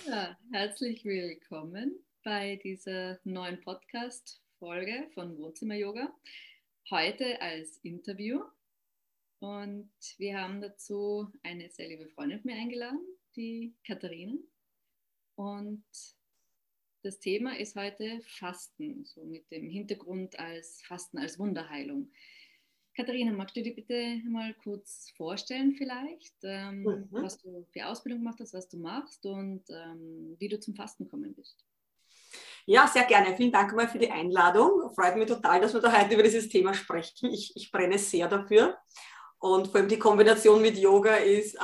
Ja, herzlich willkommen bei dieser neuen Podcast-Folge von Wohnzimmer Yoga. Heute als Interview und wir haben dazu eine sehr liebe Freundin von mir eingeladen, die Katharina. Und das Thema ist heute Fasten, so mit dem Hintergrund als Fasten als Wunderheilung. Katharina, magst du dir bitte mal kurz vorstellen vielleicht, Mhm. was du für Ausbildung gemacht hast, was du machst und wie du zum Fasten gekommen bist? Ja, sehr gerne. Vielen Dank mal für die Einladung. Freut mich total, dass wir da heute über dieses Thema sprechen. Ich brenne sehr dafür. Und vor allem die Kombination mit Yoga ist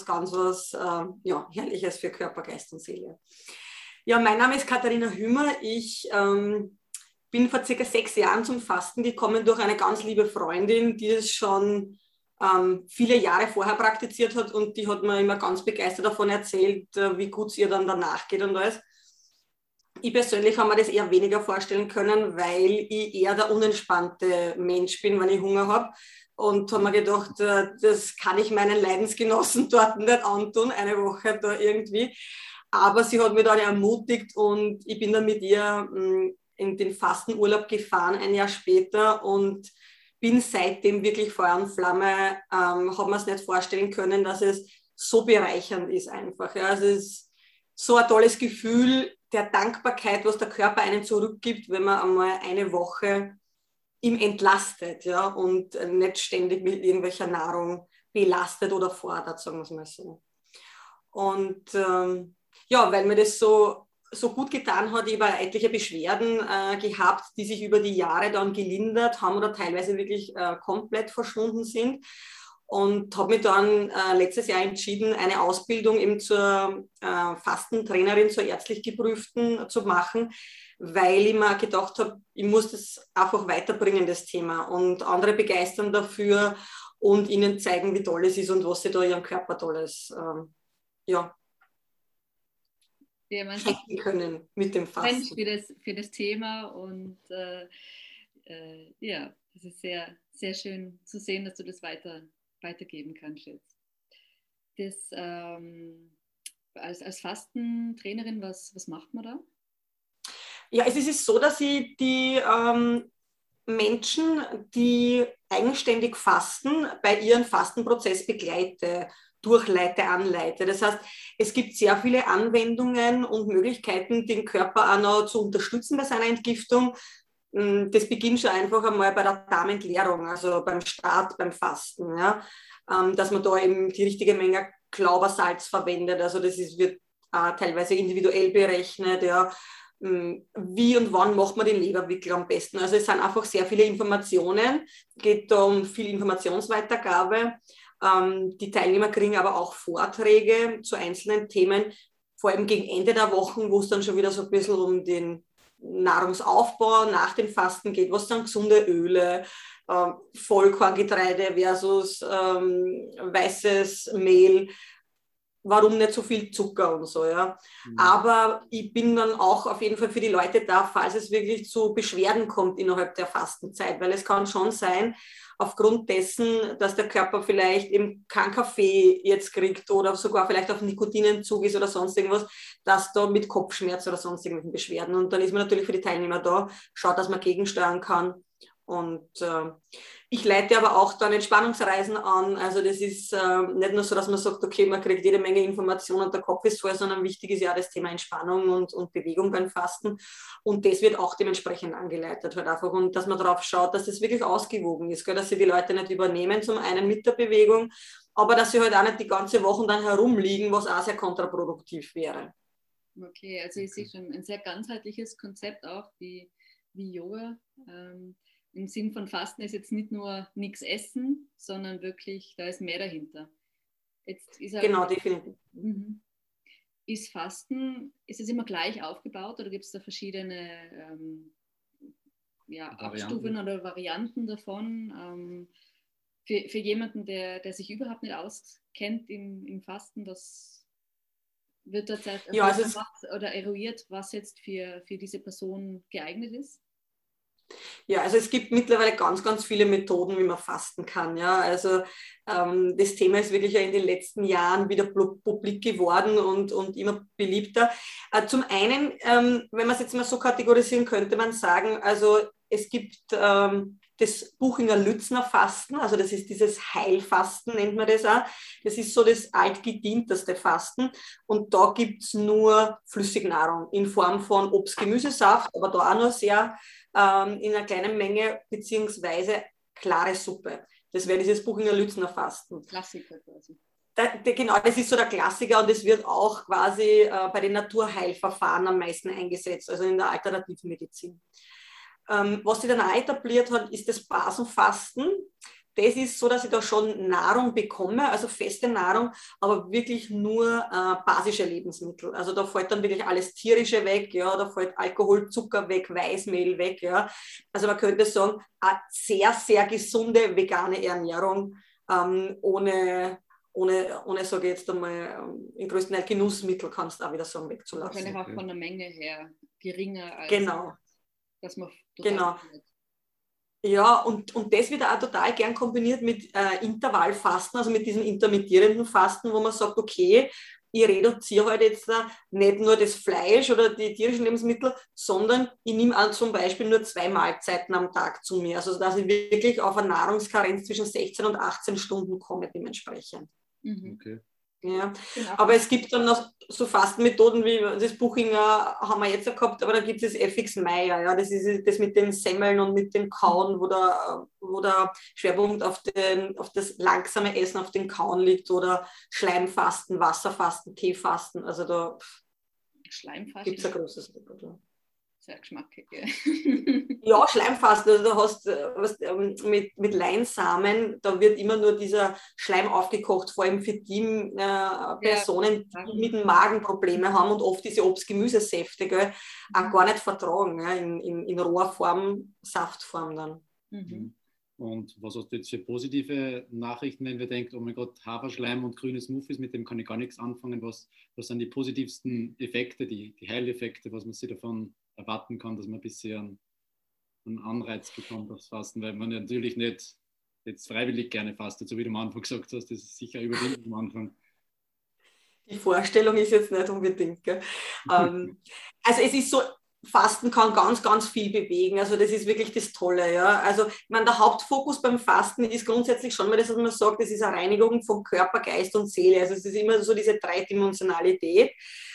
was Herrliches für Körper, Geist und Seele. Ja, mein Name ist Katharina Hümer. Ich bin vor circa 6 Jahren zum Fasten gekommen durch eine ganz liebe Freundin, die es schon viele Jahre vorher praktiziert hat und die hat mir immer ganz begeistert davon erzählt, wie gut es ihr dann danach geht und alles. Ich persönlich habe mir das eher weniger vorstellen können, weil ich eher der unentspannte Mensch bin, wenn ich Hunger habe. Und habe mir gedacht, das kann ich meinen Leidensgenossen dort nicht antun, eine Woche da irgendwie. Aber sie hat mich dann ermutigt und ich bin dann mit ihr in den Fastenurlaub gefahren, ein Jahr später, und bin seitdem wirklich Feuer und Flamme. Habe mir es nicht vorstellen können, dass es so bereichernd ist einfach. Ja. Also es ist so ein tolles Gefühl der Dankbarkeit, was der Körper einem zurückgibt, wenn man einmal eine Woche ihm entlastet, ja, und nicht ständig mit irgendwelcher Nahrung belastet oder fordert, sagen wir es mal so. Und ja, weil mir das so gut getan hat, ich habe etliche Beschwerden gehabt, die sich über die Jahre dann gelindert haben oder teilweise wirklich komplett verschwunden sind. Und habe mich dann letztes Jahr entschieden, eine Ausbildung eben zur Fastentrainerin, zur ärztlich Geprüften zu machen, weil ich mir gedacht habe, ich muss das einfach weiterbringen, das Thema, und andere begeistern dafür und ihnen zeigen, wie toll es ist und was sie da ihrem Körper Tolles ja, Ja, man schenken können mit dem brennt Fasten. für das Thema und ja, das ist sehr, sehr schön zu sehen, dass du das weitergeben kannst jetzt. Das, als Fastentrainerin, was macht man da? Ja, es ist so, dass ich die Menschen, die eigenständig fasten, bei ihrem Fastenprozess begleite, durchleite, anleite. Das heißt, es gibt sehr viele Anwendungen und Möglichkeiten, den Körper auch noch zu unterstützen bei seiner Entgiftung. Das beginnt schon einfach einmal bei der Darmentleerung, also beim Start, beim Fasten, ja? Dass man da eben die richtige Menge Glaubersalz verwendet. Also wird teilweise individuell berechnet, ja. Wie und wann macht man den Leberwickel am besten. Also es sind einfach sehr viele Informationen, geht da um viel Informationsweitergabe. Die Teilnehmer kriegen aber auch Vorträge zu einzelnen Themen, vor allem gegen Ende der Wochen, wo es dann schon wieder so ein bisschen um den Nahrungsaufbau nach dem Fasten geht, was dann gesunde Öle, Vollkorngetreide versus weißes Mehl, warum nicht so viel Zucker und so, ja. Aber ich bin dann auch auf jeden Fall für die Leute da, falls es wirklich zu Beschwerden kommt innerhalb der Fastenzeit, weil es kann schon sein, aufgrund dessen, dass der Körper vielleicht eben keinen Kaffee jetzt kriegt oder sogar vielleicht auf Nikotinentzug ist oder sonst irgendwas, dass da mit Kopfschmerz oder sonst irgendwelchen Beschwerden. Und dann ist man natürlich für die Teilnehmer da, schaut, dass man gegensteuern kann. Und ich leite aber auch dann Entspannungsreisen an. Also das ist nicht nur so, dass man sagt, okay, man kriegt jede Menge Informationen und der Kopf ist voll, sondern wichtig ist ja das Thema Entspannung und Bewegung beim Fasten. Und das wird auch dementsprechend angeleitet halt einfach. Und dass man darauf schaut, dass das wirklich ausgewogen ist, gell? Dass sie die Leute nicht übernehmen, zum einen mit der Bewegung, aber dass sie halt auch nicht die ganze Woche dann herumliegen, was auch sehr kontraproduktiv wäre. Okay, also ich sehe schon ein sehr ganzheitliches Konzept auch wie Yoga. Im Sinn von Fasten ist jetzt nicht nur nichts essen, sondern wirklich, da ist mehr dahinter. Jetzt ist halt, Genau, definitiv. ist Fasten, ist es immer gleich aufgebaut oder gibt es da verschiedene ja, Abstufungen oder Varianten davon? Für jemanden, der sich überhaupt nicht auskennt im Fasten, was wird derzeit Ja, also oder eruiert, was jetzt für diese Person geeignet ist? Ja, also es gibt mittlerweile ganz, ganz viele Methoden, wie man fasten kann. Ja, also das Thema ist wirklich ja in den letzten Jahren wieder publik geworden und immer beliebter. Zum einen, wenn man es jetzt mal so kategorisieren, könnte man sagen, also es gibt das Buchinger-Lützner Fasten, also das ist dieses Heilfasten, nennt man das auch. Das ist so das altgedienteste Fasten und da gibt es nur Flüssignahrung in Form von Obst-Gemüsesaft, aber da auch nur sehr in einer kleinen Menge, beziehungsweise klare Suppe. Das wäre dieses Buchinger Lützner Fasten. Klassiker quasi. Genau, das ist so der Klassiker und es wird auch quasi bei den Naturheilverfahren am meisten eingesetzt, also in der Alternativmedizin. Was sie dann auch etabliert hat, ist das Basenfasten. Das ist so, dass ich da schon Nahrung bekomme, also feste Nahrung, aber wirklich nur basische Lebensmittel. Also da fällt dann wirklich alles Tierische weg, ja, da fällt Alkohol, Zucker weg, Weißmehl weg, ja. Also man könnte sagen, eine sehr, sehr gesunde vegane Ernährung, ohne sage ich jetzt einmal, im größten Teil Genussmittel kannst du auch wieder sagen, wegzulassen. Wahrscheinlich auch von der Menge her geringer als genau. dass man total genau. Ja, und das wird auch total gern kombiniert mit Intervallfasten, also mit diesem intermittierenden Fasten, wo man sagt, okay, ich reduziere halt jetzt nicht nur das Fleisch oder die tierischen Lebensmittel, sondern ich nehme auch zum Beispiel nur 2 Mahlzeiten am Tag zu mir. Also dass ich wirklich auf eine Nahrungskarenz zwischen 16 und 18 Stunden komme dementsprechend. Okay. Ja, aber es gibt dann noch so Fastenmethoden wie das Buchinger haben wir jetzt gehabt, aber dann gibt es das FX Meyer, ja, das ist das mit den Semmeln und mit dem Kauen, wo der Schwerpunkt auf das langsame Essen, auf den Kauen liegt oder Schleimfasten, Wasserfasten, Teefasten, also da gibt es ein großes Angebot. Sehr geschmackig, ja. Ja, Schleimfasten, also du hast mit Leinsamen, da wird immer nur dieser Schleim aufgekocht, vor allem für die Personen, die mit dem Magen Probleme haben und oft diese Obst-Gemüsesäfte auch gar nicht vertragen, ja, in roher Form, Saftform dann. Mhm. Und was hast du jetzt für positive Nachrichten, wenn wir denken, oh mein Gott, Haferschleim und grüne Smoothies, mit dem kann ich gar nichts anfangen. Was sind die positivsten Effekte, die Heileffekte, was man sich davon erwarten kann, dass man ein bisschen einen Anreiz bekommt aufs Fasten, weil man natürlich nicht jetzt freiwillig gerne fastet, so wie du am Anfang gesagt hast, das ist sicher überwinden am Anfang. Die Vorstellung ist jetzt nicht unbedingt. Also es ist so, Fasten kann ganz, ganz viel bewegen. Also das ist wirklich das Tolle. Ja. Also ich meine, der Hauptfokus beim Fasten ist grundsätzlich schon mal das, was man sagt, das ist eine Reinigung von Körper, Geist und Seele. Also es ist immer so diese Dreidimensionalität.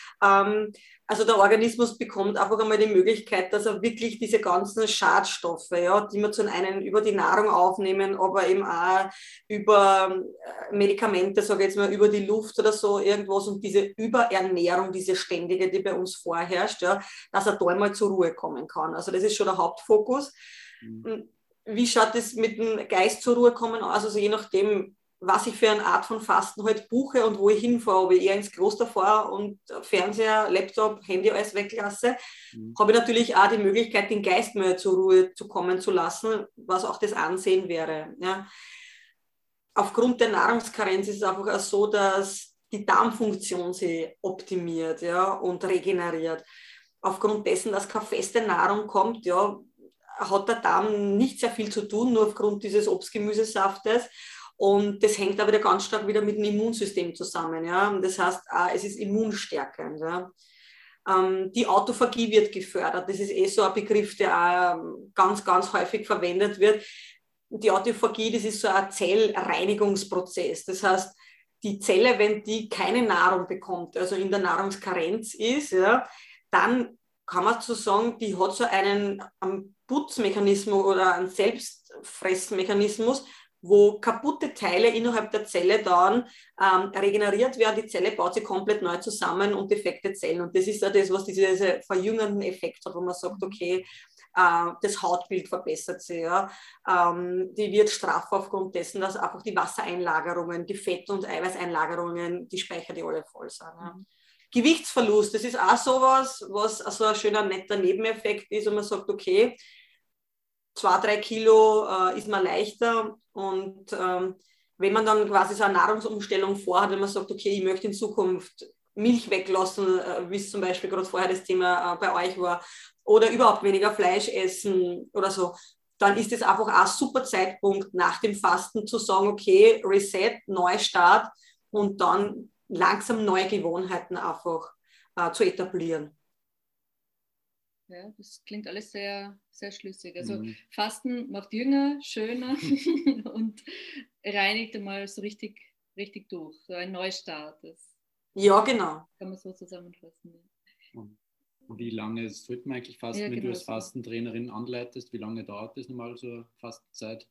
Also der Organismus bekommt einfach einmal die Möglichkeit, dass er wirklich diese ganzen Schadstoffe, ja, die wir zum einen über die Nahrung aufnehmen, aber eben auch über Medikamente, sage ich jetzt mal, über die Luft oder so irgendwas und diese Überernährung, diese ständige, die bei uns vorherrscht, ja, dass er da einmal zur Ruhe kommen kann. Also das ist schon der Hauptfokus. Wie schaut es mit dem Geist zur Ruhe kommen aus? Also je nachdem, was ich für eine Art von Fasten halt buche und wo ich hinfahre, ob ich eher ins Kloster fahre und Fernseher, Laptop, Handy alles weglasse, habe ich natürlich auch die Möglichkeit, den Geist mehr zur Ruhe zu kommen zu lassen, was auch das Ansehen wäre. Ja. Aufgrund der Nahrungskarenz ist es einfach auch so, dass die Darmfunktion sich optimiert, ja, und regeneriert. Aufgrund dessen, dass keine feste Nahrung kommt, ja, hat der Darm nicht sehr viel zu tun, nur aufgrund dieses Obst-Gemüsesaftes. Und das hängt aber ganz stark wieder mit dem Immunsystem zusammen. Ja? Und das heißt, es ist immunstärkend. Ja? Die Autophagie wird gefördert. Das ist so ein Begriff, der ganz, ganz häufig verwendet wird. Die Autophagie, das ist so ein Zellreinigungsprozess. Das heißt, die Zelle, wenn die keine Nahrung bekommt, also in der Nahrungskarenz ist, ja, dann kann man so sagen, die hat so einen Putzmechanismus oder einen Selbstfressmechanismus, wo kaputte Teile innerhalb der Zelle dann regeneriert werden. Die Zelle baut sich komplett neu zusammen und defekte Zellen. Und das ist ja das, was diese verjüngenden Effekt hat, wo man sagt, okay, das Hautbild verbessert sich. Ja. Die wird straffer aufgrund dessen, dass einfach die Wassereinlagerungen, die Fett- und Eiweißeinlagerungen, die Speicher, die alle voll sind. Ja. Gewichtsverlust, das ist auch sowas, was so ein schöner, netter Nebeneffekt ist, und man sagt, okay, 2-3 Kilo ist man leichter, und wenn man dann quasi so eine Nahrungsumstellung vorhat, wenn man sagt, okay, ich möchte in Zukunft Milch weglassen, wie es zum Beispiel gerade vorher das Thema bei euch war, oder überhaupt weniger Fleisch essen oder so, dann ist es einfach auch ein super Zeitpunkt nach dem Fasten zu sagen, okay, Reset, Neustart und dann langsam neue Gewohnheiten einfach zu etablieren. Ja, das klingt alles sehr, sehr schlüssig. Also Fasten macht jünger, schöner und reinigt einmal so richtig, richtig durch. So ein Neustart. Das ja, genau. kann man so zusammenfassen. Ja. Wie lange sollte man eigentlich fasten, wenn du als Fastentrainerin anleitest? Wie lange dauert das normal, so eine Fastenzeit?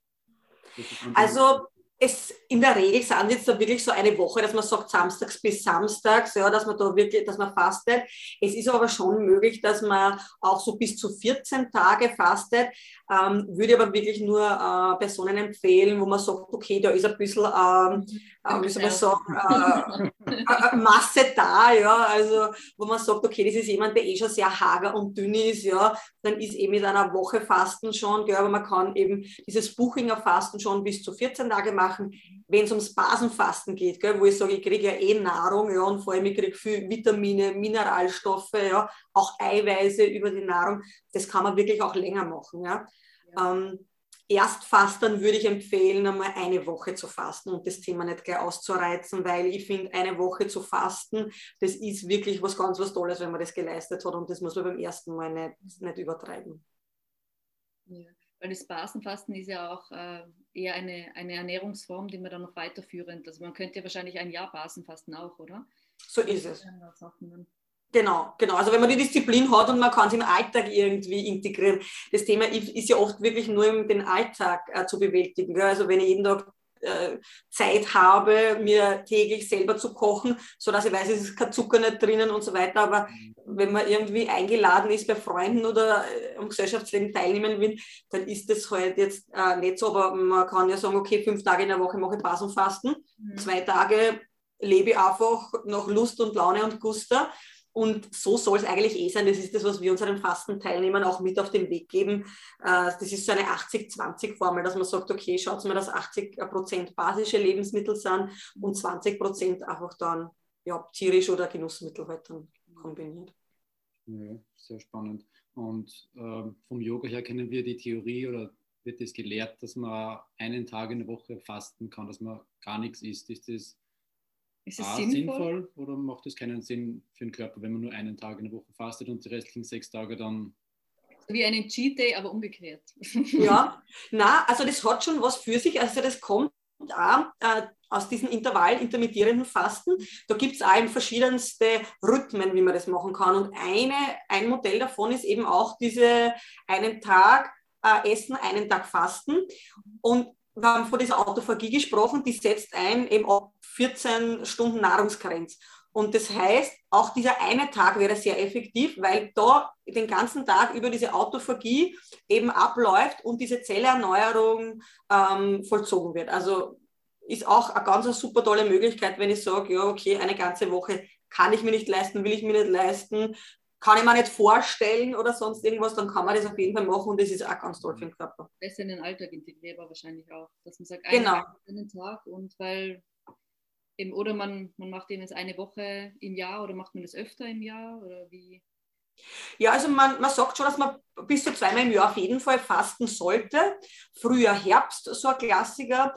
Also in der Regel sind jetzt da wirklich so eine Woche, dass man sagt, samstags bis samstags, ja, dass man da wirklich, dass man fastet. Es ist aber schon möglich, dass man auch so bis zu 14 Tage fastet. Würde aber wirklich nur Personen empfehlen, wo man sagt, okay, da ist ein bisschen, wie soll man sagen, Masse da, ja, also wo man sagt, okay, das ist jemand, der schon sehr hager und dünn ist, ja, dann ist eben mit einer Woche Fasten schon, gell, aber man kann eben dieses Buchinger Fasten schon bis zu 14 Tage machen. Wenn es ums Basenfasten geht, gell, wo ich sage, ich kriege ja Nahrung, ja, und vor allem ich kriege viel Vitamine, Mineralstoffe, ja, auch Eiweiße über die Nahrung, das kann man wirklich auch länger machen. Ja. Erstfastern würde ich empfehlen, einmal eine Woche zu fasten und das Thema nicht gleich auszureizen, weil ich finde, eine Woche zu fasten, das ist wirklich was ganz was Tolles, wenn man das geleistet hat und das muss man beim ersten Mal nicht übertreiben. Ja. Weil das Basenfasten ist ja auch eher eine Ernährungsform, die man dann noch weiterführend, also man könnte ja wahrscheinlich ein Jahr Basenfasten auch, oder? So ist es. Genau. Also wenn man die Disziplin hat und man kann es im Alltag irgendwie integrieren. Das Thema ist ja oft wirklich nur den Alltag zu bewältigen. Also wenn ich jeden Tag Zeit habe, mir täglich selber zu kochen, sodass ich weiß, es ist kein Zucker nicht drinnen und so weiter. Aber wenn man irgendwie eingeladen ist bei Freunden oder am Gesellschaftsleben teilnehmen will, dann ist das halt jetzt nicht so. Aber man kann ja sagen, okay, 5 Tage in der Woche mache ich Basenfasten, 2 Tage lebe ich einfach nach Lust und Laune und Guster. Und so soll es eigentlich sein. Das ist das, was wir unseren Fastenteilnehmern auch mit auf den Weg geben. Das ist so eine 80-20-Formel, dass man sagt, okay, schaut mal, dass 80% basische Lebensmittel sind und 20% einfach dann tierisch oder Genussmittel halt dann kombiniert. Ja, sehr spannend. Und vom Yoga her kennen wir die Theorie oder wird das gelehrt, dass man einen Tag in der Woche fasten kann, dass man gar nichts isst. Ist das sinnvoll oder macht das keinen Sinn für den Körper, wenn man nur einen Tag in der Woche fastet und die restlichen 6 Tage dann... Wie einen Cheat Day, aber umgekehrt. Ja, also das hat schon was für sich. Also das kommt auch aus diesem intermittierenden Fasten. Da gibt es auch verschiedenste Rhythmen, wie man das machen kann. Und ein Modell davon ist eben auch diese einen Tag Essen, einen Tag Fasten. Und wir haben von dieser Autophagie gesprochen, die setzt ein eben ab 14 Stunden Nahrungskarenz. Und das heißt, auch dieser eine Tag wäre sehr effektiv, weil da den ganzen Tag über diese Autophagie eben abläuft und diese Zellerneuerung vollzogen wird. Also ist auch eine ganz super tolle Möglichkeit, wenn ich sage, ja, okay, eine ganze Woche kann ich mir nicht leisten, will ich mir nicht leisten, kann ich mir nicht vorstellen oder sonst irgendwas, dann kann man das auf jeden Fall machen und das ist auch ganz toll für den Körper. Besser in den Alltag integrierbar wahrscheinlich auch, dass man sagt, einen Tag und weil eben, oder man macht eben jetzt eine Woche im Jahr oder macht man das öfter im Jahr oder wie? Ja, also man sagt schon, dass man bis zu 2-mal im Jahr auf jeden Fall fasten sollte. Frühjahr, Herbst, so ein Klassiker.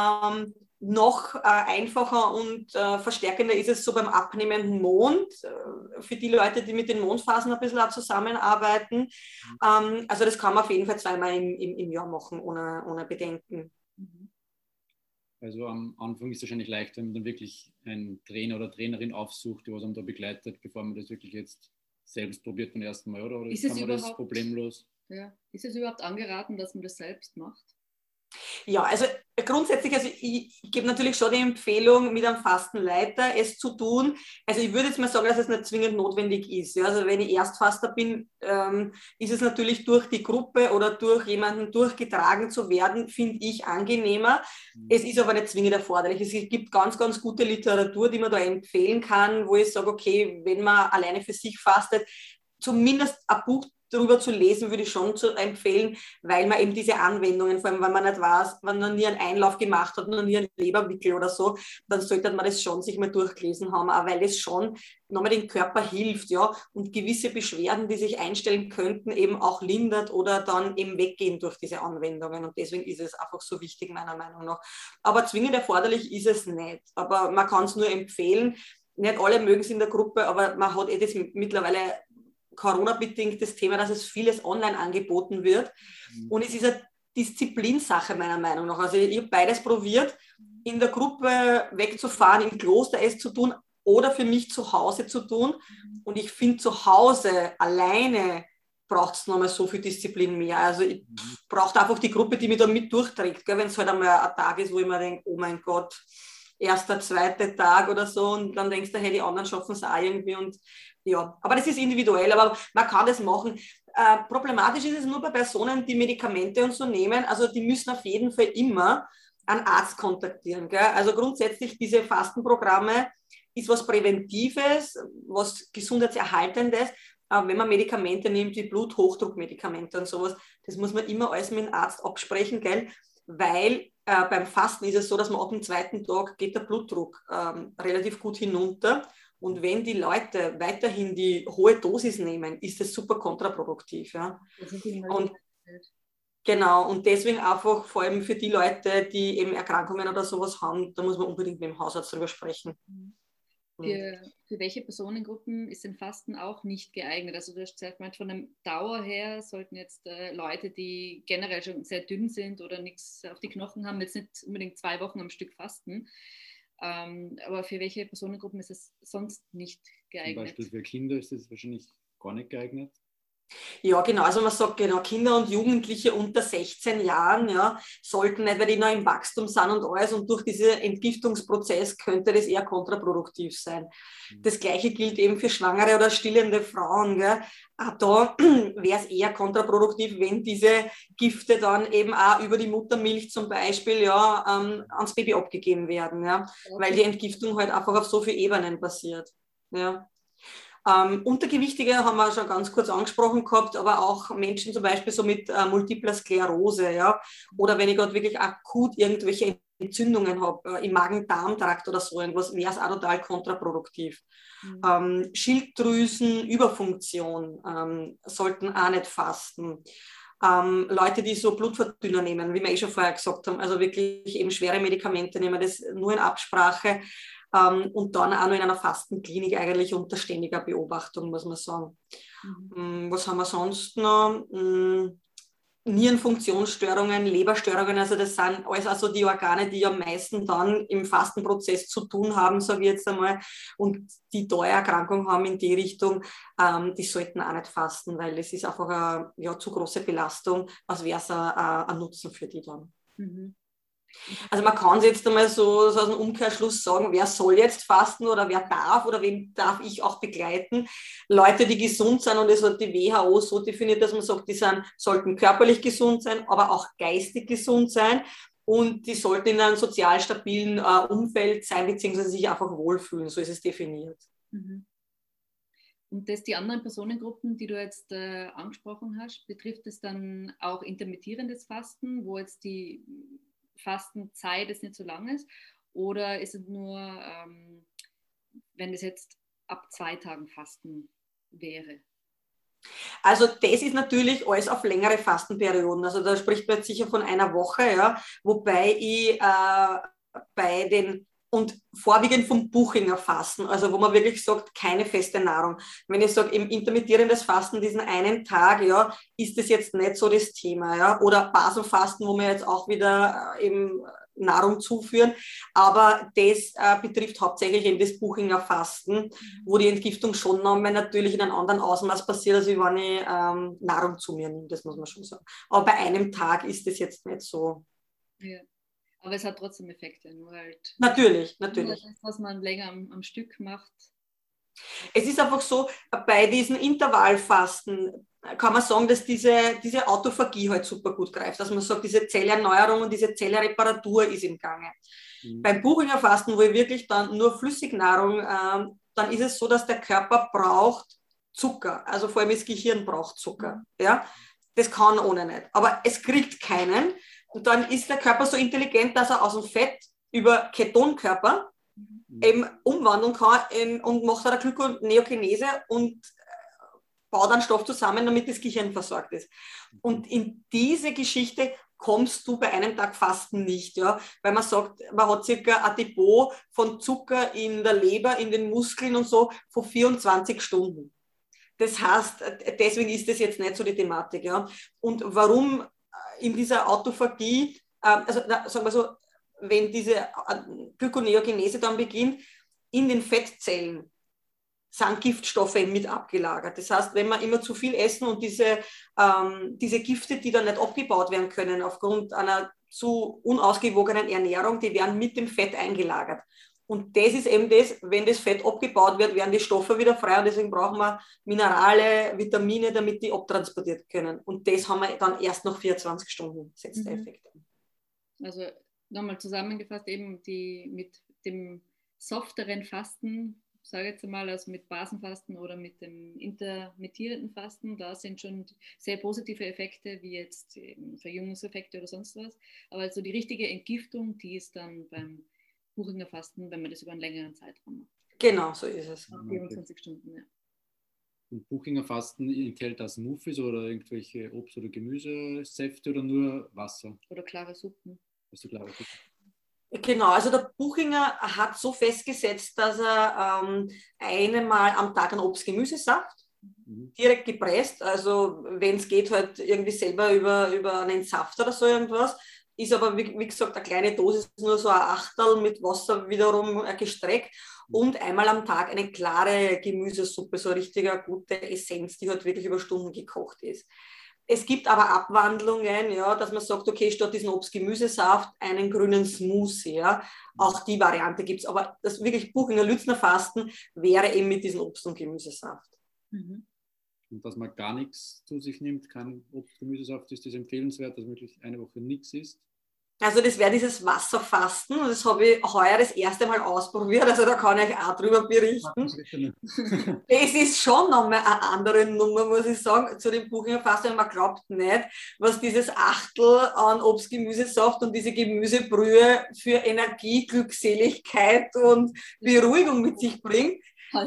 Noch einfacher und verstärkender ist es so beim abnehmenden Mond, für die Leute, die mit den Mondphasen ein bisschen zusammenarbeiten. Also das kann man auf jeden Fall 2-mal im Jahr machen, ohne Bedenken. Also am Anfang ist es wahrscheinlich leichter, wenn man dann wirklich einen Trainer oder Trainerin aufsucht, die was einem da begleitet, bevor man das wirklich jetzt selbst probiert beim ersten Mal, oder ist kann man das problemlos? Ja. Ist es überhaupt angeraten, dass man das selbst macht? Ja, also grundsätzlich, also ich gebe natürlich schon die Empfehlung, mit einem Fastenleiter es zu tun. Also ich würde jetzt mal sagen, dass es nicht zwingend notwendig ist. Ja, also wenn ich Erstfaster bin, ist es natürlich durch die Gruppe oder durch jemanden durchgetragen zu werden, finde ich angenehmer. Es ist aber nicht zwingend erforderlich. Es gibt ganz, ganz gute Literatur, die man da empfehlen kann, wo ich sage, okay, wenn man alleine für sich fastet, zumindest ein Buch darüber zu lesen, würde ich schon empfehlen, weil man eben diese Anwendungen, vor allem wenn man nicht weiß, wenn man noch nie einen Einlauf gemacht hat, noch nie einen Leberwickel oder so, dann sollte man das schon sich mal durchgelesen haben, auch weil es schon nochmal den Körper hilft, ja, und gewisse Beschwerden, die sich einstellen könnten, eben auch lindert oder dann eben weggehen durch diese Anwendungen. Und deswegen ist es einfach so wichtig, meiner Meinung nach. Aber zwingend erforderlich ist es nicht. Aber man kann es nur empfehlen. Nicht alle mögen es in der Gruppe, aber man hat das mittlerweile Corona-bedingt das Thema, dass es vieles online angeboten wird. Und es ist eine Disziplinsache meiner Meinung nach. Also ich habe beides probiert, in der Gruppe wegzufahren, im Kloster es zu tun oder für mich zu Hause zu tun. Und ich finde, zu Hause alleine braucht es nochmal so viel Disziplin mehr. Also ich brauche einfach die Gruppe, die mich da mit durchträgt. Wenn es halt einmal ein Tag ist, wo ich mir denke, oh mein Gott, erster, zweiter Tag oder so, und dann denkst du, hey, die anderen schaffen es auch irgendwie. Und ja, aber das ist individuell, aber man kann das machen. Problematisch ist es nur bei Personen, die Medikamente und so nehmen. Also die müssen auf jeden Fall immer einen Arzt kontaktieren. Gell? Also grundsätzlich diese Fastenprogramme ist was Präventives, was Gesundheitserhaltendes. Aber wenn man Medikamente nimmt, wie Bluthochdruckmedikamente und sowas, das muss man immer alles mit dem Arzt absprechen, gell? Weil beim Fasten ist es so, dass man ab dem zweiten Tag geht der Blutdruck relativ gut hinunter. Und wenn die Leute weiterhin die hohe Dosis nehmen, ist das super kontraproduktiv. Ja? Und, genau, und deswegen einfach vor allem für die Leute, die eben Erkrankungen oder sowas haben, da muss man unbedingt mit dem Hausarzt drüber sprechen. Für welche Personengruppen ist denn Fasten auch nicht geeignet? Also du hast gesagt, von der Dauer her sollten jetzt Leute, die generell schon sehr dünn sind oder nichts auf die Knochen haben, jetzt nicht unbedingt 2 Wochen am Stück fasten. Aber für welche Personengruppen ist es sonst nicht geeignet? Zum Beispiel für Kinder ist es wahrscheinlich gar nicht geeignet. Ja, genau. Also man sagt genau, Kinder und Jugendliche unter 16 Jahren, ja, sollten nicht, weil die noch im Wachstum sind und alles, und durch diesen Entgiftungsprozess könnte das eher kontraproduktiv sein. Das Gleiche gilt eben für schwangere oder stillende Frauen. Gell. Auch da wäre es eher kontraproduktiv, wenn diese Gifte dann eben auch über die Muttermilch zum Beispiel ja, ans Baby abgegeben werden, ja, okay. Weil die Entgiftung halt einfach auf so vielen Ebenen passiert. Ja. Untergewichtige haben wir schon ganz kurz angesprochen gehabt, aber auch Menschen zum Beispiel so mit multipler Sklerose, ja, oder wenn ich gerade wirklich akut irgendwelche Entzündungen habe, im Magen-Darm-Trakt oder so irgendwas, wäre es auch total kontraproduktiv. Schilddrüsenüberfunktion sollten auch nicht fasten. Leute, die so Blutverdünner nehmen, wie wir schon vorher gesagt haben, also wirklich eben schwere Medikamente nehmen, das nur in Absprache. Und dann auch noch in einer Fastenklinik eigentlich unter ständiger Beobachtung, muss man sagen. Was haben wir sonst noch? Nierenfunktionsstörungen, Leberstörungen, also das sind alles also die Organe, die am meisten dann im Fastenprozess zu tun haben, sage ich jetzt einmal, und die da eine Erkrankung haben in die Richtung, die sollten auch nicht fasten, weil es ist einfach eine ja, zu große Belastung, als wäre es ein Nutzen für die dann. Also man kann es jetzt einmal so aus einem Umkehrschluss sagen, wer soll jetzt fasten oder wer darf oder wen darf ich auch begleiten. Leute, die gesund sind, und das hat die WHO so definiert, dass man sagt, die sollten körperlich gesund sein, aber auch geistig gesund sein, und die sollten in einem sozial stabilen Umfeld sein, beziehungsweise sich einfach wohlfühlen, so ist es definiert. Und die anderen Personengruppen, die du jetzt angesprochen hast, betrifft es dann auch intermittierendes Fasten, wo jetzt die Fastenzeit ist nicht so lang ist, oder ist es nur, wenn es jetzt ab 2 Tagen Fasten wäre? Also das ist natürlich alles auf längere Fastenperioden, also da spricht man jetzt sicher von einer Woche, ja, wobei ich bei den und vorwiegend vom Buchinger Fasten, also wo man wirklich sagt, keine feste Nahrung. Wenn ich sage, im intermittierendes Fasten, diesen einen Tag, ja, ist das jetzt nicht so das Thema, ja, oder Basenfasten, wo wir jetzt auch wieder eben Nahrung zuführen, aber das betrifft hauptsächlich eben das Buchinger Fasten, wo die Entgiftung schon nochmal natürlich in einem anderen Ausmaß passiert, als wenn ich Nahrung zu mir nehme, das muss man schon sagen. Aber bei einem Tag ist das jetzt nicht so. Ja. Aber es hat trotzdem Effekte, nur halt. Natürlich. Das, was man länger am Stück macht. Es ist einfach so, bei diesen Intervallfasten kann man sagen, dass diese Autophagie halt super gut greift. Dass man sagt, diese Zellerneuerung und diese Zellreparatur ist im Gange. Beim Buchinger Fasten, wo ich wirklich dann nur Flüssignahrung, dann ist es so, dass der Körper braucht Zucker. Also vor allem das Gehirn braucht Zucker. Ja? Das kann ohne nicht. Aber es kriegt keinen. Und dann ist der Körper so intelligent, dass er aus dem Fett über Ketonkörper eben umwandeln kann und macht eine Glykoneogenese und baut einen Stoff zusammen, damit das Gehirn versorgt ist. Und in diese Geschichte kommst du bei einem Tag Fasten nicht, ja? Weil man sagt, man hat circa ein Depot von Zucker in der Leber, in den Muskeln und so von 24 Stunden. Das heißt, deswegen ist das jetzt nicht so die Thematik. Ja? Und warum in dieser Autophagie, sagen wir so, wenn diese Glykoneogenese dann beginnt, in den Fettzellen sind Giftstoffe mit abgelagert. Das heißt, wenn wir immer zu viel essen und diese Gifte, die dann nicht abgebaut werden können aufgrund einer zu unausgewogenen Ernährung, die werden mit dem Fett eingelagert. Und das ist eben das, wenn das Fett abgebaut wird, werden die Stoffe wieder frei und deswegen brauchen wir Minerale, Vitamine, damit die abtransportiert können. Und das haben wir dann erst nach 24 Stunden, setzt der Effekt an. Also nochmal zusammengefasst, eben mit dem softeren Fasten, sage ich jetzt mal, also mit Basenfasten oder mit dem intermittierenden Fasten, da sind schon sehr positive Effekte, wie jetzt Verjüngungseffekte oder sonst was. Aber also die richtige Entgiftung, die ist dann beim Buchinger Fasten, wenn man das über einen längeren Zeitraum macht. Genau, so ist es. 24 Stunden, ja. Und Buchinger Fasten enthält das Smoothies oder irgendwelche Obst- oder Gemüsesäfte oder nur Wasser? Oder klare Suppen. Also klare Suppen. Genau, also der Buchinger hat so festgesetzt, dass er einmal am Tag einen Obst-Gemüsesaft direkt gepresst, also wenn es geht, halt irgendwie selber über einen Saft oder so irgendwas, ist aber wie gesagt eine kleine Dosis, nur so ein Achtel mit Wasser wiederum gestreckt und einmal am Tag eine klare Gemüsesuppe, so eine richtige gute Essenz, die halt wirklich über Stunden gekocht ist. Es gibt aber Abwandlungen, ja, dass man sagt, okay, statt diesen Obst-Gemüsesaft einen grünen Smoothie. Ja. Auch die Variante gibt es. Aber das wirklich Buchinger Lützner Fasten wäre eben mit diesem Obst- und Gemüsesaft. Und dass man gar nichts zu sich nimmt, kein Obst- und Gemüsesaft, ist das empfehlenswert, dass wirklich eine Woche nichts isst? Also das wäre dieses Wasserfasten und das habe ich heuer das erste Mal ausprobiert, also da kann ich auch drüber berichten. Das ist schon nochmal eine andere Nummer, muss ich sagen, zu dem Buchinger Fasten. Man glaubt nicht, was dieses Achtel an Obst, Gemüsesaft und diese Gemüsebrühe für Energie, Glückseligkeit und Beruhigung mit sich bringt.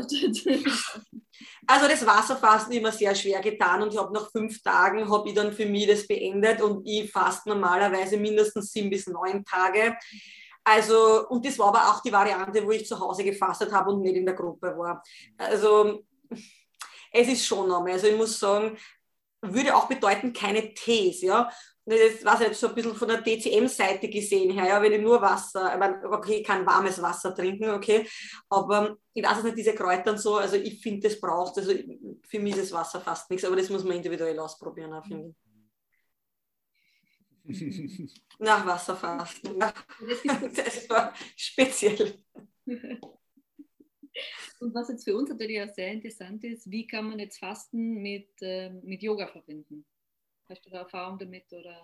Also das Wasserfasten immer sehr schwer getan und ich habe nach 5 Tagen, habe ich dann für mich das beendet und ich faste normalerweise mindestens 7 bis 9 Tage. Also, und das war aber auch die Variante, wo ich zu Hause gefastet habe und nicht in der Gruppe war. Also es ist schon nochmal, also ich muss sagen, würde auch bedeuten, keine Tees, ja. Das war jetzt so ein bisschen von der DCM-Seite gesehen her, ja, wenn ich nur Wasser, ich meine, okay, ich kann warmes Wasser trinken, okay, aber ich weiß nicht, diese Kräuter und so, also ich finde, das braucht, also für mich ist das Wasser fast nichts, aber das muss man individuell ausprobieren, auch, finde ich. Nach Wasserfasten, ja. Das war speziell. Und was jetzt für uns natürlich auch sehr interessant ist, wie kann man jetzt Fasten mit Yoga verbinden? Hast du da Erfahrung damit oder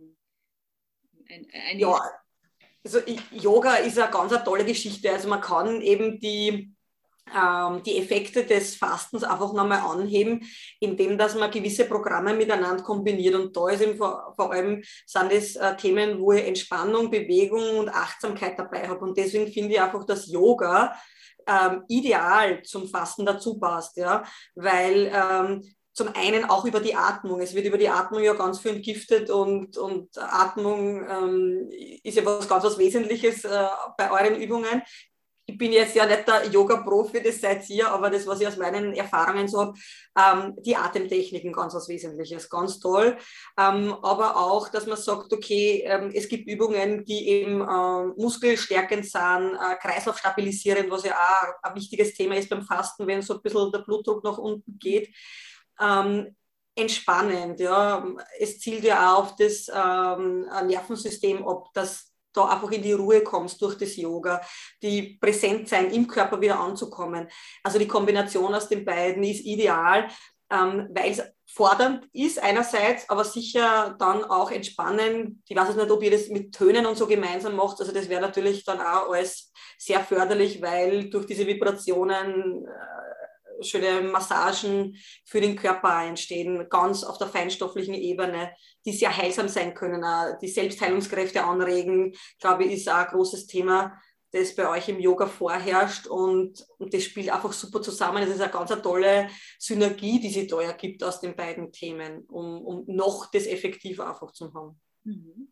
Ja, also Yoga ist eine ganz tolle Geschichte. Also man kann eben die Effekte des Fastens einfach nochmal anheben, indem dass man gewisse Programme miteinander kombiniert. Und da ist eben vor allem sind es Themen, wo ich Entspannung, Bewegung und Achtsamkeit dabei habe. Und deswegen finde ich einfach, dass Yoga ideal zum Fasten dazu passt, ja, weil zum einen auch über die Atmung. Es wird über die Atmung ja ganz viel entgiftet und Atmung ist ja was Wesentliches bei euren Übungen. Ich bin jetzt ja nicht der Yoga-Profi, das seid ihr, aber das, was ich aus meinen Erfahrungen so habe, die Atemtechniken ganz was Wesentliches, ganz toll. Aber auch, dass man sagt, okay, es gibt Übungen, die eben muskelstärkend sind, Kreislauf stabilisierend, was ja auch ein wichtiges Thema ist beim Fasten, wenn so ein bisschen der Blutdruck nach unten geht. Entspannend, ja. Es zielt ja auch auf das Nervensystem ab, dass da einfach in die Ruhe kommst durch das Yoga, die präsent sein, im Körper wieder anzukommen. Also die Kombination aus den beiden ist ideal, weil es fordernd ist einerseits, aber sicher dann auch entspannend. Ich weiß nicht, ob ihr das mit Tönen und so gemeinsam macht, also das wäre natürlich dann auch alles sehr förderlich, weil durch diese Vibrationen schöne Massagen für den Körper entstehen, ganz auf der feinstofflichen Ebene, die sehr heilsam sein können, auch die Selbstheilungskräfte anregen, glaube ich, ist auch ein großes Thema, das bei euch im Yoga vorherrscht und das spielt einfach super zusammen. Es ist eine ganz tolle Synergie, die sich da ergibt aus den beiden Themen, um noch das effektiver einfach zu haben. Mhm.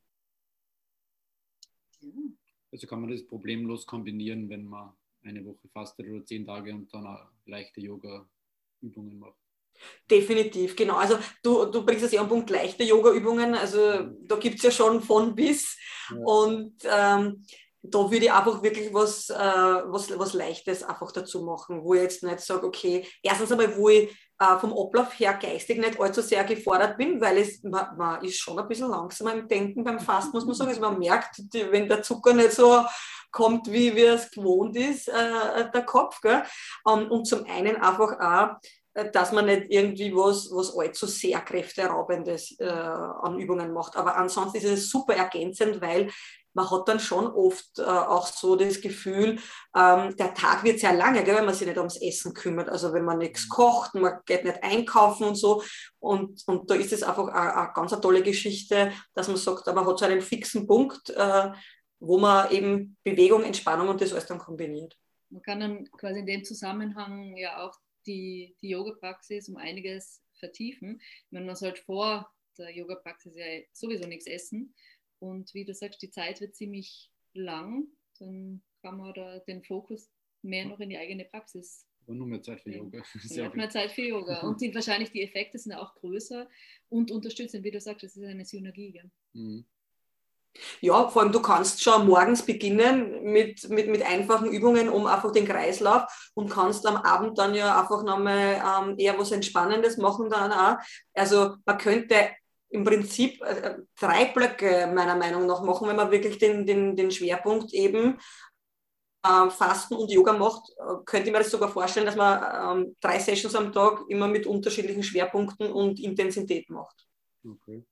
Ja. Also kann man das problemlos kombinieren, wenn man eine Woche fastet oder 10 Tage und dann auch leichte Yoga-Übungen macht. Definitiv, genau. Also du bringst es ja am Punkt leichte Yoga-Übungen, also da gibt es ja schon von bis. Ja. Und da würde ich einfach wirklich was Leichtes einfach dazu machen, wo ich jetzt nicht sage, okay, erstens einmal, wo ich vom Ablauf her geistig nicht allzu sehr gefordert bin, weil man ist schon ein bisschen langsamer im Denken beim Fasten, muss man sagen. Also man merkt, wenn der Zucker nicht so kommt, wie es gewohnt ist, der Kopf. Gell? Und zum einen einfach auch, dass man nicht irgendwie was allzu sehr kräfteraubendes an Übungen macht. Aber ansonsten ist es super ergänzend, weil man hat dann schon oft auch so das Gefühl, der Tag wird sehr lange, gell, wenn man sich nicht ums Essen kümmert. Also wenn man nichts kocht, man geht nicht einkaufen und so. Und da ist es einfach eine ganz tolle Geschichte, dass man sagt, man hat so einen fixen Punkt, wo man eben Bewegung, Entspannung und das alles dann kombiniert. Man kann dann quasi in dem Zusammenhang ja auch die Yoga-Praxis um einiges vertiefen. Ich meine, man sollte vor der Yoga-Praxis ja sowieso nichts essen. Und wie du sagst, die Zeit wird ziemlich lang, dann kann man da den Fokus mehr noch in die eigene Praxis. Aber nur mehr Zeit für Yoga. Noch mehr Zeit für Yoga. Und wahrscheinlich die Effekte sind auch größer und unterstützend, wie du sagst, das ist eine Synergie. Gell? Mhm. Ja, vor allem du kannst schon morgens beginnen mit einfachen Übungen, um einfach den Kreislauf und kannst am Abend dann ja einfach nochmal eher was Entspannendes machen dann auch. Also man könnte im Prinzip 3 Blöcke meiner Meinung nach machen, wenn man wirklich den Schwerpunkt eben Fasten und Yoga macht, könnte ich mir das sogar vorstellen, dass man 3 Sessions am Tag immer mit unterschiedlichen Schwerpunkten und Intensität macht. Okay.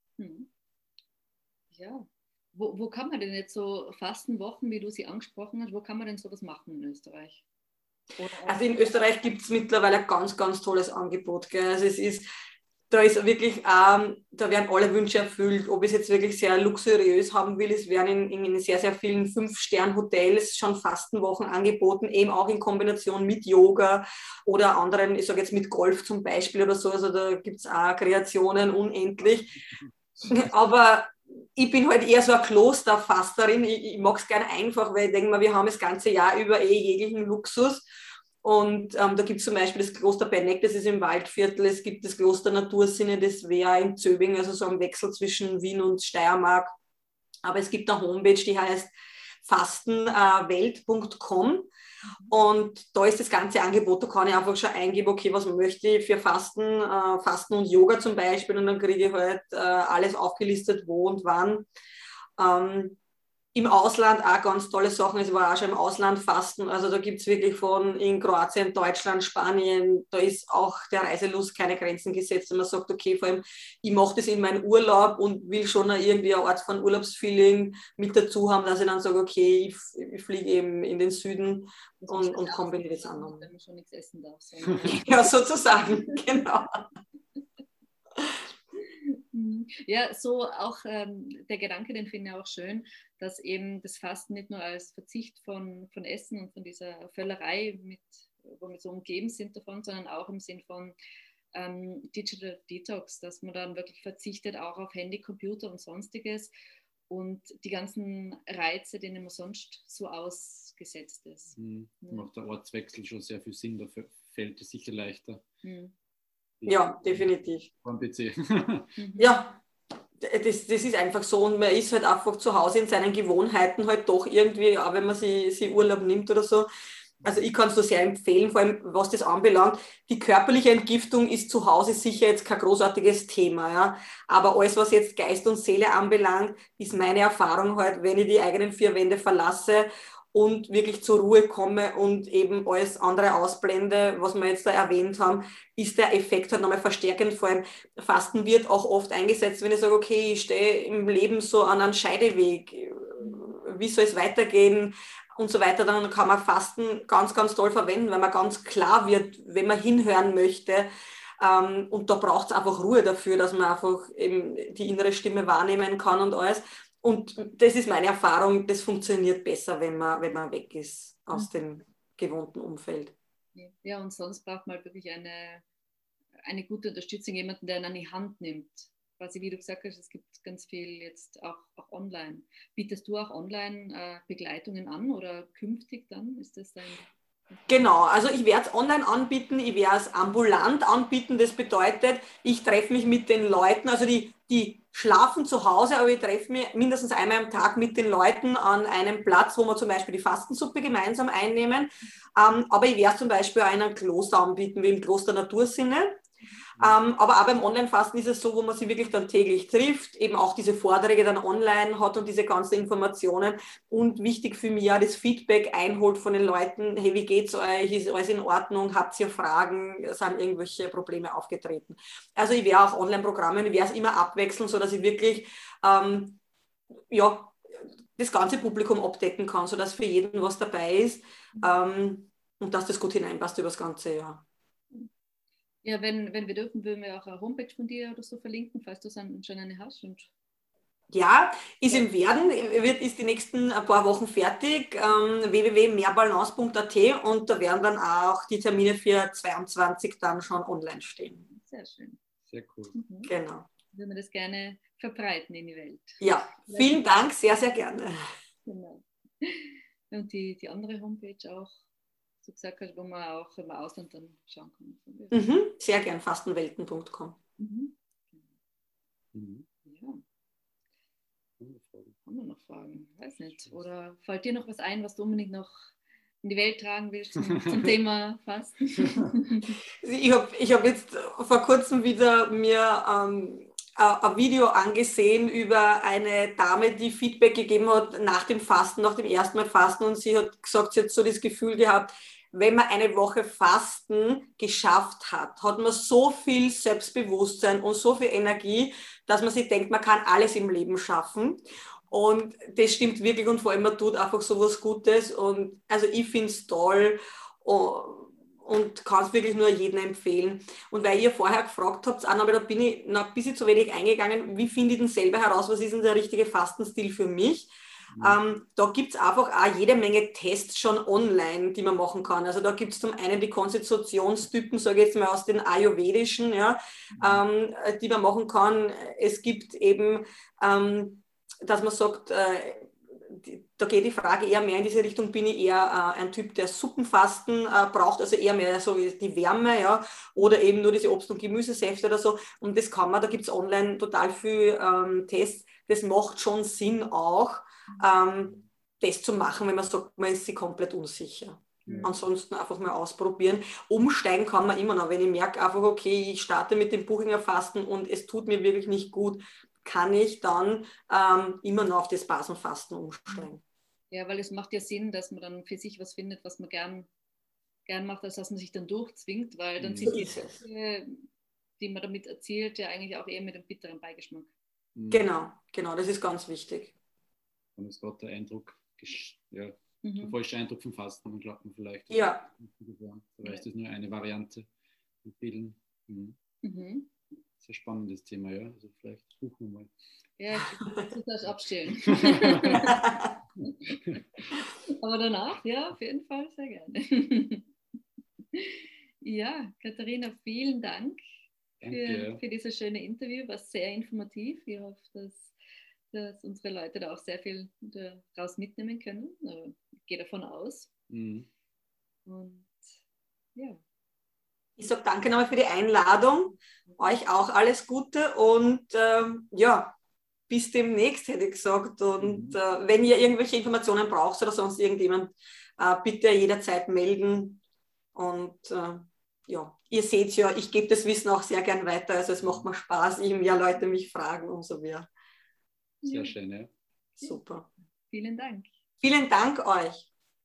Ja. Wo kann man denn jetzt so Fastenwochen, wie du sie angesprochen hast, wo kann man denn sowas machen in Österreich? Also in Österreich gibt es mittlerweile ein ganz, ganz tolles Angebot. Gell? Also da ist wirklich, da werden alle Wünsche erfüllt. Ob ich es jetzt wirklich sehr luxuriös haben will, es werden in sehr, sehr vielen 5-Stern-Hotels schon Fastenwochen angeboten, eben auch in Kombination mit Yoga oder anderen, ich sage jetzt mit Golf zum Beispiel oder so. Also da gibt es auch Kreationen unendlich. Aber ich bin halt eher so eine Klosterfasterin. Ich mag es gerne einfach, weil ich denke mal, wir haben das ganze Jahr über jeglichen Luxus. Und da gibt es zum Beispiel das Kloster Benneck, das ist im Waldviertel. Es gibt das Kloster Natursinne, das wäre in Zöbing, also so am Wechsel zwischen Wien und Steiermark. Aber es gibt eine Homepage, die heißt fastenwelt.com. Und da ist das ganze Angebot, da kann ich einfach schon eingeben, okay, was möchte ich für Fasten und Yoga zum Beispiel, und dann kriege ich halt alles aufgelistet, wo und wann. Im Ausland auch ganz tolle Sachen, ich war auch schon im Ausland fasten, also da gibt es wirklich von in Kroatien, Deutschland, Spanien, da ist auch der Reiselust keine Grenzen gesetzt, und man sagt, okay, vor allem, ich mache das in meinen Urlaub und will schon irgendwie eine Art von Urlaubsfeeling mit dazu haben, dass ich dann sage, okay, ich fliege eben in den Süden und kombiniere das an. Wenn man schon nichts essen darf. Ja, sozusagen, genau. Ja, so auch der Gedanke, den finde ich auch schön, dass eben das Fasten nicht nur als Verzicht von Essen und von dieser Völlerei, wo wir so umgeben sind davon, sondern auch im Sinn von Digital Detox, dass man dann wirklich verzichtet auch auf Handy, Computer und Sonstiges und die ganzen Reize, denen man sonst so ausgesetzt ist. Macht der Ortswechsel schon sehr viel Sinn, da fällt es sicher leichter. Ja, definitiv. Am PC. Ja, das ist einfach so, und man ist halt einfach zu Hause in seinen Gewohnheiten halt doch irgendwie, auch wenn man sich Urlaub nimmt oder so. Also ich kann es nur sehr empfehlen, vor allem was das anbelangt. Die körperliche Entgiftung ist zu Hause sicher jetzt kein großartiges Thema, ja. Aber alles, was jetzt Geist und Seele anbelangt, ist meine Erfahrung halt, wenn ich die eigenen 4 Wände verlasse und wirklich zur Ruhe komme und eben alles andere ausblende, was wir jetzt da erwähnt haben, ist der Effekt halt nochmal verstärkend. Vor allem Fasten wird auch oft eingesetzt, wenn ich sage, okay, ich stehe im Leben so an einem Scheideweg, wie soll es weitergehen? und so weiter, dann kann man Fasten ganz, ganz toll verwenden, weil man ganz klar wird, wenn man hinhören möchte. Und da braucht es einfach Ruhe dafür, dass man einfach eben die innere Stimme wahrnehmen kann und alles. Und das ist meine Erfahrung, das funktioniert besser, wenn man weg ist aus dem gewohnten Umfeld. Ja, und sonst braucht man halt wirklich eine gute Unterstützung, jemanden, der einen an die Hand nimmt. Quasi, wie du gesagt hast, es gibt ganz viel jetzt auch online. Bietest du auch online Begleitungen an oder künftig dann? Ist das dein... Genau, also ich werde es online anbieten, ich werde es ambulant anbieten. Das bedeutet, ich treffe mich mit den Leuten, also die schlafen zu Hause, aber ich treffe mich mindestens einmal am Tag mit den Leuten an einem Platz, wo wir zum Beispiel die Fastensuppe gemeinsam einnehmen. Aber ich werde zum Beispiel auch in einem Kloster anbieten, wie im Kloster Natursinne. Aber auch beim Online-Fasten ist es so, wo man sich wirklich dann täglich trifft, eben auch diese Vorträge dann online hat und diese ganzen Informationen. Und wichtig für mich ja das Feedback einholt von den Leuten, hey, wie geht's euch? Ist alles in Ordnung? Habt ihr Fragen? Sind irgendwelche Probleme aufgetreten? Also ich werde auch Online-Programme, ich werde es immer abwechseln, sodass ich wirklich das ganze Publikum abdecken kann, sodass für jeden was dabei ist und dass das gut hineinpasst über das ganze Jahr. Ja, wenn wir dürfen, würden wir auch eine Homepage von dir oder so verlinken, falls du schon eine hast. Ja, ist im Werden, ist die nächsten ein paar Wochen fertig, www.mehrbalance.at und da werden dann auch die Termine für 22 dann schon online stehen. Sehr schön. Sehr cool. Genau. Würden wir das gerne verbreiten in die Welt. Ja, vielen Dank, sehr, sehr gerne. Genau. Und die andere Homepage auch, so gesagt hast, wo man auch im Ausland dann schauen kann. Sehr gern, fastenwelten.com. Ja. Haben wir noch Fragen? Weiß nicht. Oder fällt dir noch was ein, was du unbedingt noch in die Welt tragen willst zum Thema Fasten? Ich hab jetzt vor kurzem wieder mir ein Video angesehen über eine Dame, die Feedback gegeben hat nach dem Fasten, nach dem ersten Mal Fasten, und sie hat gesagt, sie hat so das Gefühl gehabt, wenn man eine Woche Fasten geschafft hat, hat man so viel Selbstbewusstsein und so viel Energie, dass man sich denkt, man kann alles im Leben schaffen. Und das stimmt wirklich, und vor allem man tut einfach so was Gutes. Und also ich finde es toll und kann es wirklich nur jedem empfehlen. Und weil ihr vorher gefragt habt, Anna, aber da bin ich noch ein bisschen zu wenig eingegangen, wie finde ich denn selber heraus, was ist denn der richtige Fastenstil für mich? Da gibt es einfach auch jede Menge Tests schon online, die man machen kann. Also da gibt es zum einen die Konstitutionstypen, sage ich jetzt mal aus den Ayurvedischen, ja, die man machen kann. Es gibt eben, dass man sagt, da geht die Frage eher mehr in diese Richtung, bin ich eher ein Typ, der Suppenfasten braucht, also eher mehr so die Wärme, ja, oder eben nur diese Obst- und Gemüsesäfte oder so. Und das kann man, da gibt es online total viel Tests. Das macht schon Sinn auch, das zu machen, wenn man sagt, man ist sich komplett unsicher. Ansonsten einfach mal ausprobieren. Umsteigen kann man immer noch. Wenn ich merke einfach, okay, ich starte mit dem Buchinger Fasten und es tut mir wirklich nicht gut, kann ich dann immer noch auf das Basenfasten umsteigen. Ja, weil es macht ja Sinn, dass man dann für sich was findet, was man gern macht, als dass man sich dann durchzwingt, weil dann sind die Effekte, die man damit erzielt, ja eigentlich auch eher mit einem bitteren Beigeschmack. Genau, das ist ganz wichtig. Dann ist gerade der Eindruck, der falsche Eindruck vom Fasten, dann glaubt man vielleicht. Ja. Dabei ist das nur eine Variante von vielen. Sehr spannendes Thema, ja. Also vielleicht suchen wir mal. Ja, ich muss das abstellen. Aber danach, ja, auf jeden Fall sehr gerne. Ja, Katharina, vielen Dank für dieses schöne Interview. War sehr informativ. Ich hoffe, dass unsere Leute da auch sehr viel daraus mitnehmen können. Ich gehe davon aus. Und ja. Ich sage danke nochmal für die Einladung. Euch auch alles Gute und bis demnächst, hätte ich gesagt. Und wenn ihr irgendwelche Informationen braucht oder sonst irgendjemand, bitte jederzeit melden. Und ihr seht ja, ich gebe das Wissen auch sehr gern weiter. Also es macht mir Spaß, je mehr Leute mich fragen, umso mehr. Sehr schön, ja. Super. Vielen Dank. Vielen Dank euch.